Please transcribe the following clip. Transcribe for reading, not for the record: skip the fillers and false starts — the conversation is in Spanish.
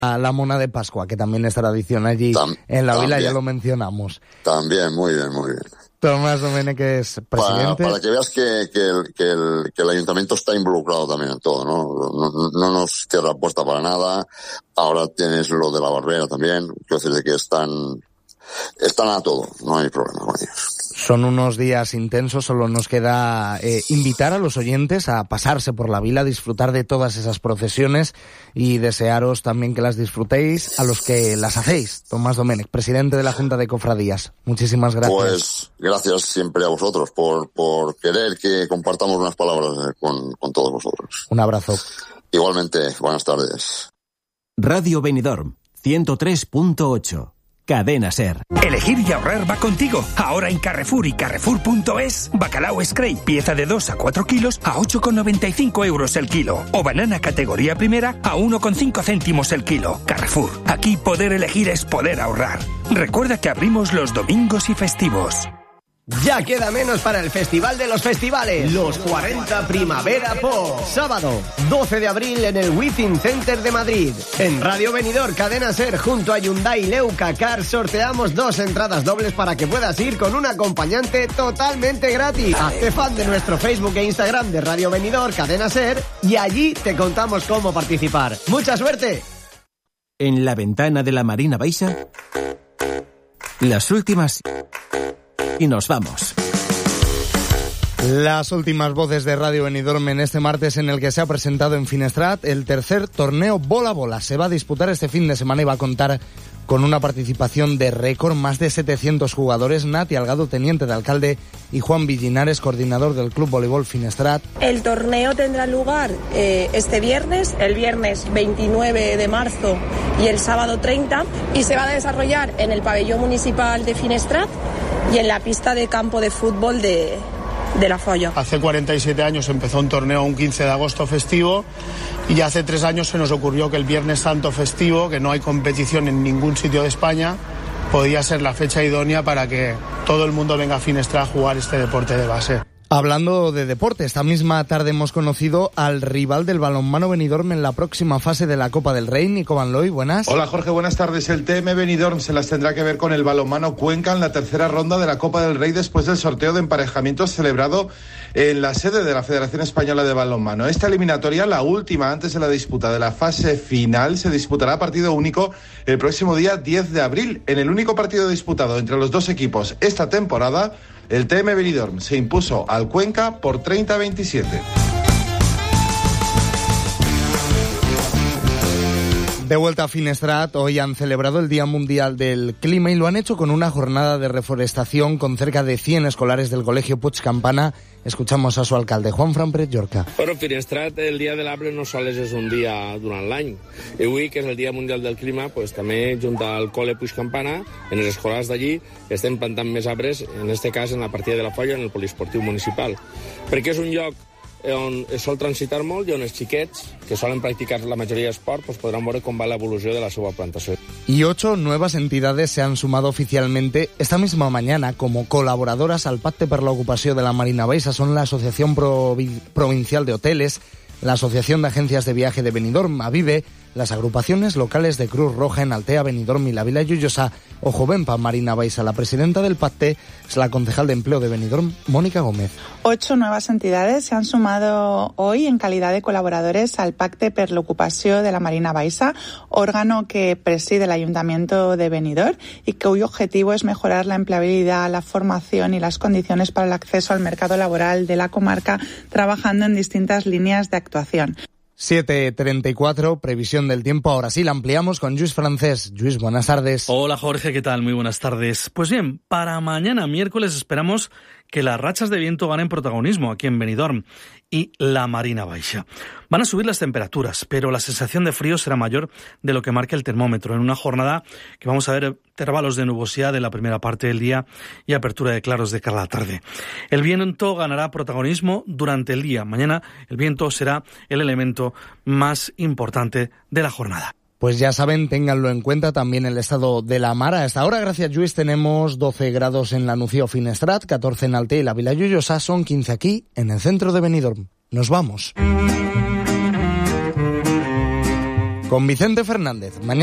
a la Mona de Pascua, que también es tradición allí en la vila, ya lo mencionamos. También, muy bien, muy bien. Tomás Domènech es presidente. Para que veas que el ayuntamiento está involucrado también en todo, no nos cierra puerta para nada. Ahora tienes lo de la barbera también, quiero decir que están a todo, no hay problema con ellos. Son unos días intensos, solo nos queda invitar a los oyentes a pasarse por la vila, disfrutar de todas esas procesiones y desearos también que las disfrutéis a los que las hacéis. Tomás Domènech, presidente de la Junta de Cofradías, muchísimas gracias. Pues gracias siempre a vosotros por querer que compartamos unas palabras con todos vosotros. Un abrazo. Igualmente, buenas tardes. Radio Benidorm, 103.8. Cadena SER. Elegir y ahorrar va contigo. Ahora en Carrefour y Carrefour.es, bacalao Scrape, pieza de 2 a 4 kilos a 8,95 euros el kilo. O banana categoría primera a 1,5 céntimos el kilo. Carrefour, aquí poder elegir es poder ahorrar. Recuerda que abrimos los domingos y festivos. Ya queda menos para el Festival de los Festivales. Los 40 Primavera Pop. Sábado, 12 de abril en el Within Center de Madrid. En Radio Benidorm, Cadena SER, junto a Hyundai Leuca Car, sorteamos 2 entradas dobles para que puedas ir con un acompañante totalmente gratis. Hazte fan de nuestro Facebook e Instagram de Radio Benidorm, Cadena SER, y allí te contamos cómo participar. ¡Mucha suerte! En la ventana de la Marina Baixa, las últimas... y nos vamos. Las últimas voces de Radio Benidorm en este martes en el que se ha presentado en Finestrat el tercer torneo Bola Bola. Se va a disputar este fin de semana y va a contar con una participación de récord, más de 700 jugadores. Nati Algado, teniente de alcalde, y Juan Villinares, coordinador del Club Voleibol Finestrat. El torneo tendrá lugar este viernes, el viernes 29 de marzo y el sábado 30, y se va a desarrollar en el pabellón municipal de Finestrat y en la pista de campo de fútbol de La Folla. Hace 47 años empezó un torneo un 15 de agosto festivo y ya hace 3 años se nos ocurrió que el Viernes Santo festivo, que no hay competición en ningún sitio de España, podía ser la fecha idónea para que todo el mundo venga a Finestrat a jugar este deporte de base. Hablando de deporte, esta misma tarde hemos conocido al rival del balonmano Benidorm en la próxima fase de la Copa del Rey. Nico Van Looy, buenas. Hola Jorge, buenas tardes. El TM Benidorm se las tendrá que ver con el balonmano Cuenca en la tercera ronda de la Copa del Rey después del sorteo de emparejamientos celebrado en la sede de la Federación Española de Balonmano. Esta eliminatoria, la última antes de la disputa de la fase final, se disputará a partido único el próximo día 10 de abril. En el único partido disputado entre los dos equipos esta temporada, el TM Benidorm se impuso al Cuenca por 30-27. De vuelta a Finestrat, hoy han celebrado el Día Mundial del Clima y lo han hecho con una jornada de reforestación con cerca de 100 escolares del Colegio Puig Campana. Escuchamos a su alcalde, Juan Frampret Llorca. Bueno, Finestrat, el Dia de l'Arbre no sols és un dia durant l'any. I avui, que és el Dia Mundial del Clima, pues, també, junt al Cole Puig Campana, en els escolars d'allí, estem plantant més arbres, en este cas en la partida de la Folla, en el poliesportiu municipal. Perquè és un lloc on es sol transitar molt i on els xiquets, que solen practicar la majoria d'esport, pues podran veure com va l'evolució de la seva plantació. Y 8 nuevas entidades se han sumado oficialmente esta misma mañana como colaboradoras al Pacte per l'Ocupació de la Marina Baixa. Son la Asociación Provincial de Hoteles, la Asociación de Agencias de Viaje de Benidorm, Avive, las agrupaciones locales de Cruz Roja en Altea, Benidorm y la Vila Lloyosa o Jovenpa Marina Baixa. La presidenta del pacte es la concejal de Empleo de Benidorm, Mónica Gómez. 8 nuevas entidades se han sumado hoy en calidad de colaboradores al Pacte per l'Ocupació de la Marina Baixa, órgano que preside el Ayuntamiento de Benidorm y cuyo objetivo es mejorar la empleabilidad, la formación y las condiciones para el acceso al mercado laboral de la comarca, trabajando en distintas líneas de actuación. 7:34, previsión del tiempo. Ahora sí, la ampliamos con Lluís Francés. Lluís, buenas tardes. Hola Jorge, ¿qué tal? Muy buenas tardes. Pues bien, para mañana miércoles esperamos que las rachas de viento ganen protagonismo aquí en Benidorm y la Marina Baixa. Van a subir las temperaturas, pero la sensación de frío será mayor de lo que marca el termómetro en una jornada que vamos a ver intervalos de nubosidad en la primera parte del día y apertura de claros de cara a la tarde. El viento ganará protagonismo durante el día. Mañana el viento será el elemento más importante de la jornada. Pues ya saben, ténganlo en cuenta también el estado de la mar. A esta hora, gracias Lluís, tenemos 12 grados en la Nucía o Finestrat, 14 en Altea y la Vila Lloyosa, son 15 aquí en el centro de Benidorm. Nos vamos. con Vicente Fernández. Mañana